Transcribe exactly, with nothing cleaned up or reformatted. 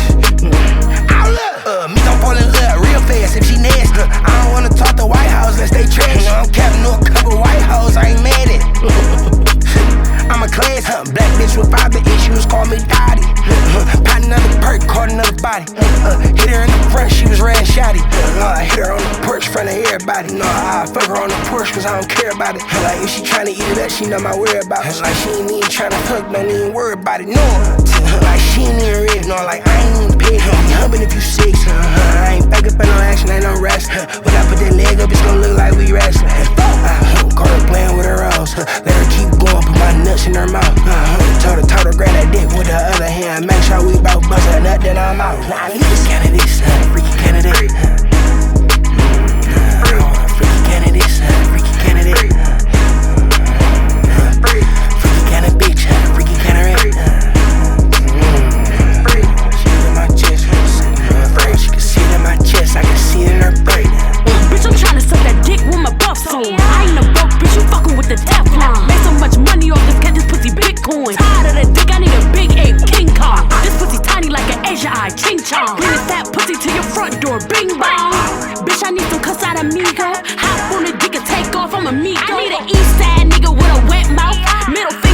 Uh, me don't fall in love real fast if she nasty. I don't wanna talk to White House unless they trash. I'm capping no couple White House, I ain't mad at. I'm a class huh? Black bitch with fiber issues, call me Dottie. Pot another perk, caught another body. Uh, hit her in the front, she was ran shotty. Uh, I hit her on the porch, front of everybody. No, I fuck her on the porch cause I don't care about it. Like if she tryna eat it up, she know my whereabouts. Like she ain't even tryna fuck, don't even worry about it. No, like she ain't even ready. No, like I ain't even paid. Be humping if you six. Uh, I ain't back up in no action, ain't no rest. When I put that leg up, it's gon' look like we wrestling. Uh, Carter playing with her rolls. Let her keep going, put my nuts in her mouth. Uh, told her, told her, grab that dick with the other hand. Make sure we both bust a nut, then I'm out. Nah, niggas candidate, son, freaky candidate. Uh, freaky candidate, son, freaky candidate. Uh, freaky candidate, bitch, freaky candidate. She in my chest, she can see it in my chest, I can see it in her brain. Bitch, I'm tryna suck that dick with my buffs on. I ain't a broke bitch, you fucking with the Teflon. Made so much money off this cat, this pussy Bitcoin. Tired of that dick, I need a big ape King Kong. This pussy tiny like an Asia eye, ching chong. Bring this fat pussy to your front door, bing bong. Bitch, I need some cuss out of me, girl. Hop on the dick and take off, I'm a me. I need an east side nigga with a wet mouth. Middle finger